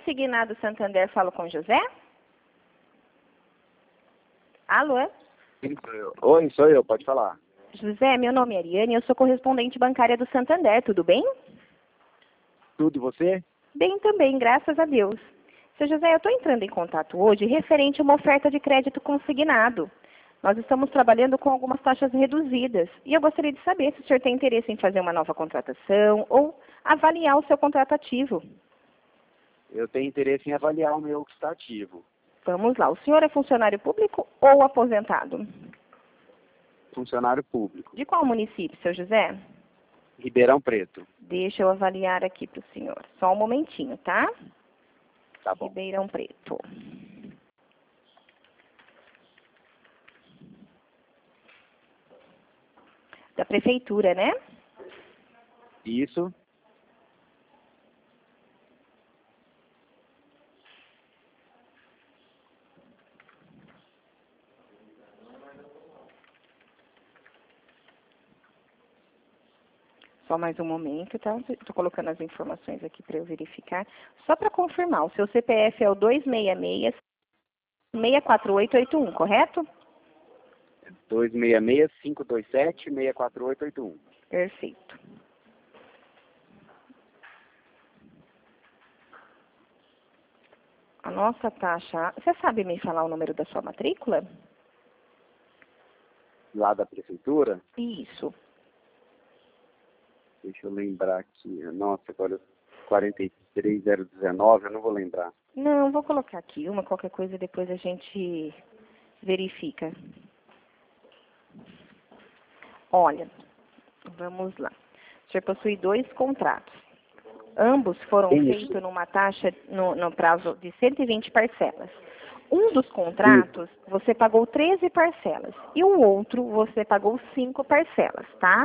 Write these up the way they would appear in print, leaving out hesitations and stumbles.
Consignado Santander, falo com José? Alô? Sim, sou eu. Oi, sou eu, pode falar. José, meu nome é Ariane, eu sou correspondente bancária do Santander, tudo bem? Tudo e você? Bem também, graças a Deus. Seu José, eu estou entrando em contato hoje referente a uma oferta de crédito consignado. Nós estamos trabalhando com algumas taxas reduzidas e eu gostaria de saber se o senhor tem interesse em fazer uma nova contratação ou avaliar o seu contrato ativo. Eu tenho interesse em avaliar o meu que está ativo. Vamos lá, o senhor é funcionário público ou aposentado? Funcionário público. De qual município, seu José? Ribeirão Preto. Deixa eu avaliar aqui para o senhor. Só um momentinho, tá? Tá bom. Ribeirão Preto. Da prefeitura, né? Isso. Só mais um momento, tá? Estou colocando as informações aqui para eu verificar. Só para confirmar, o seu CPF é o 266-64881, correto? 266-527-64881. Perfeito. A nossa taxa... Você sabe me falar o número da sua matrícula? Lá da prefeitura? Isso. Deixa eu lembrar aqui. Nossa, agora 43019, eu não vou lembrar. Não, vou colocar aqui uma, qualquer coisa depois a gente verifica. Olha, vamos lá. O senhor possui 2 contratos. Ambos foram feitos numa taxa, no prazo de 120 parcelas. Um dos contratos, você pagou 13 parcelas. E o outro, você pagou 5 parcelas, tá?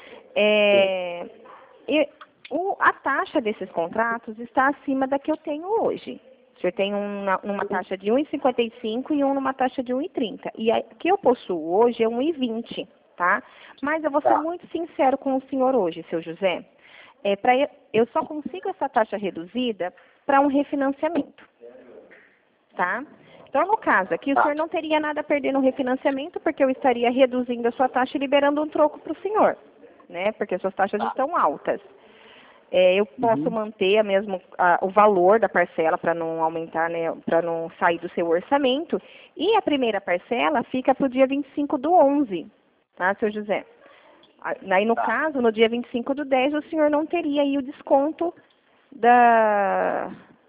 A taxa desses contratos está acima da que eu tenho hoje. O senhor tem uma taxa de 1,55 e um numa taxa de 1,30. E a que eu possuo hoje é 1,20, tá? Mas eu vou ser muito sincero com o senhor hoje, seu José. Eu só consigo essa taxa reduzida para um refinanciamento, tá? Então, no caso aqui, o senhor não teria nada a perder no refinanciamento, porque eu estaria reduzindo a sua taxa e liberando um troco para o senhor, né? Porque as suas taxas estão altas. Eu posso manter o valor da parcela para não aumentar, né? Para não sair do seu orçamento. E a primeira parcela fica para o dia 25/11, tá, seu José? Aí, no caso, no dia 25/10, o senhor não teria aí o desconto da...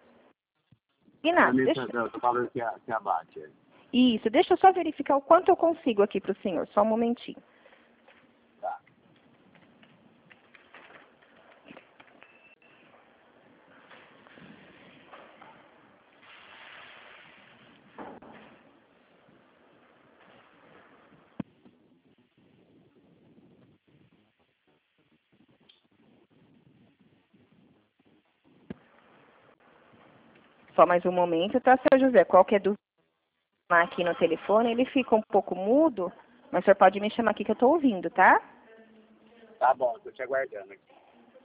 Do valor que abate. Isso, deixa eu só verificar o quanto eu consigo aqui para o senhor, só um momentinho. Tá. Só mais um momento, tá, seu José? Qualquer dúvida aqui no telefone, ele fica um pouco mudo, mas o senhor pode me chamar aqui que eu estou ouvindo, tá? Tá bom, estou te aguardando aqui.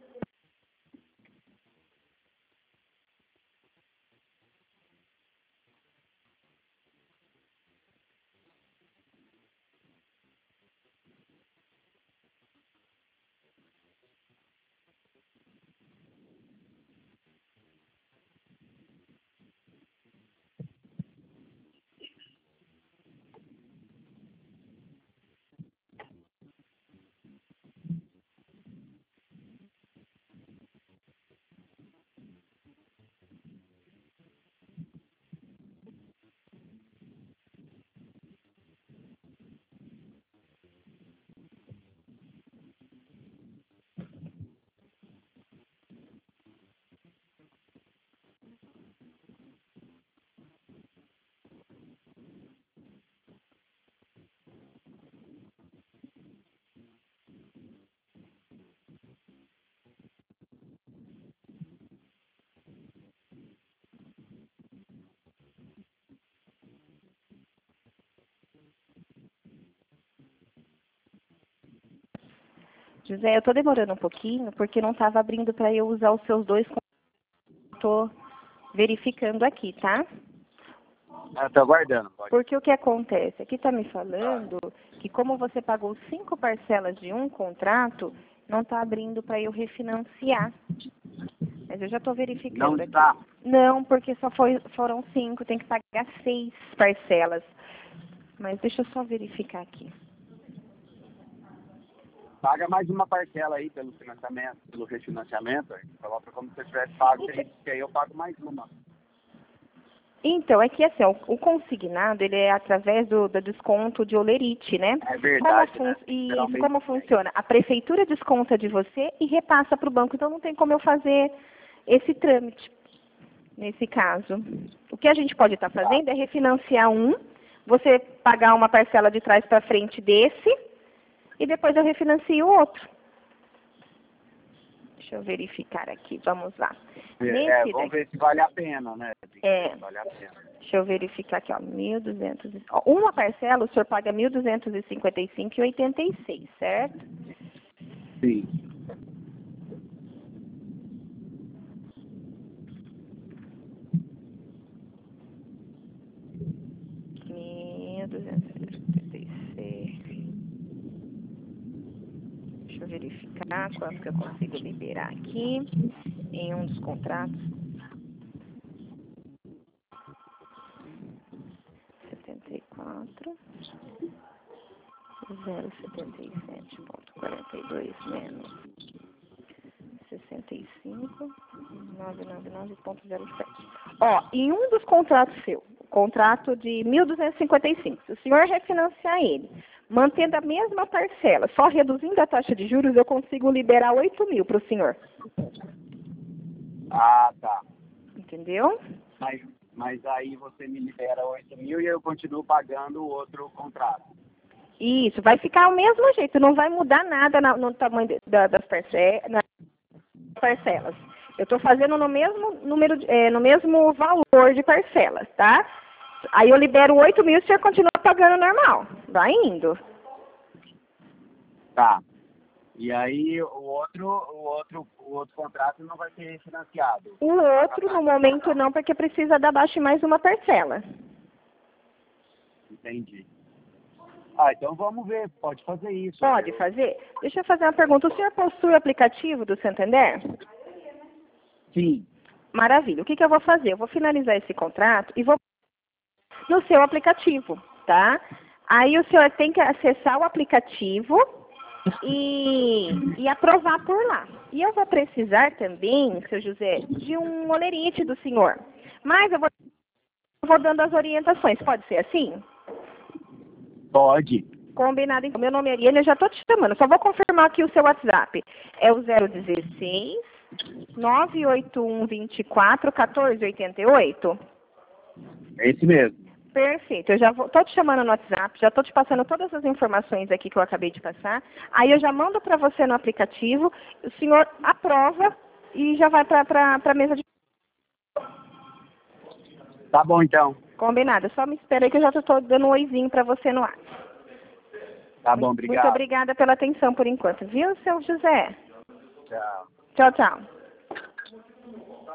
José, eu estou demorando um pouquinho porque não estava abrindo para eu usar os seus 2 contratos. Estou verificando aqui, tá? Eu tô aguardando, pode. Porque o que acontece? Aqui está me falando que como você pagou 5 parcelas de um contrato, não está abrindo para eu refinanciar. Mas eu já estou verificando Não aqui. está. Não, porque foram 5, tem que pagar 6 parcelas. Mas deixa eu só verificar aqui. Paga mais uma parcela aí pelo financiamento, pelo refinanciamento. Coloca como se você tivesse pago, que aí eu pago mais uma. Então, é que assim, ó, o consignado, ele é através do desconto de olerite, né? É verdade, né? Isso, Geralmente como funciona? A prefeitura desconta de você e repassa para o banco, então não tem como eu fazer esse trâmite, nesse caso. O que a gente pode estar fazendo é refinanciar você pagar uma parcela de trás para frente desse, e depois eu refinancio o outro. Deixa eu verificar aqui, vamos lá. Vamos ver se vale a pena, né? Vale a pena. Deixa eu verificar aqui, ó, 1.200. Uma parcela, o senhor paga 1.255,86, certo? Sim. Deixa eu verificar quanto que eu consigo liberar aqui em um dos contratos. 74, 077,42 menos 65, 999,07. Ó, em um dos contratos seu, o contrato de 1.255, se o senhor refinanciar ele, mantendo a mesma parcela, só reduzindo a taxa de juros, eu consigo liberar 8.000 para o senhor. Ah, tá. Entendeu? Mas aí você me libera 8.000 e eu continuo pagando o outro contrato. Isso, vai ficar o mesmo jeito, não vai mudar nada no tamanho das parcelas. Eu estou fazendo no mesmo número, no mesmo valor de parcelas, tá? Aí eu libero 8.000 e você continua pagando normal. Vai indo. Tá. E aí o outro contrato não vai ser financiado. O outro, no momento, não, porque precisa dar abaixo mais uma parcela. Entendi. Ah, então vamos ver, pode fazer isso. Pode fazer? Deixa eu fazer uma pergunta. O senhor possui o aplicativo do Santander? Sim. Maravilha. O que eu vou fazer? Eu vou finalizar esse contrato e vou no seu aplicativo, tá? Aí o senhor tem que acessar o aplicativo e aprovar por lá. E eu vou precisar também, seu José, de um olerite do senhor. Mas eu vou dando as orientações. Pode ser assim? Pode. Combinado, então. Meu nome é Ariane, eu já estou te chamando. Só vou confirmar aqui o seu WhatsApp. É o 016 981 24 14 88? É esse mesmo. Perfeito. Eu já estou te chamando no WhatsApp, já estou te passando todas as informações aqui que eu acabei de passar. Aí eu já mando para você no aplicativo, o senhor aprova e já vai para a mesa de... Tá bom, então. Combinado. Só me espera aí que eu já estou dando um oizinho para você no WhatsApp. Tá bom, obrigado. Muito obrigada pela atenção por enquanto, viu, seu José? Tchau. Tchau, tchau.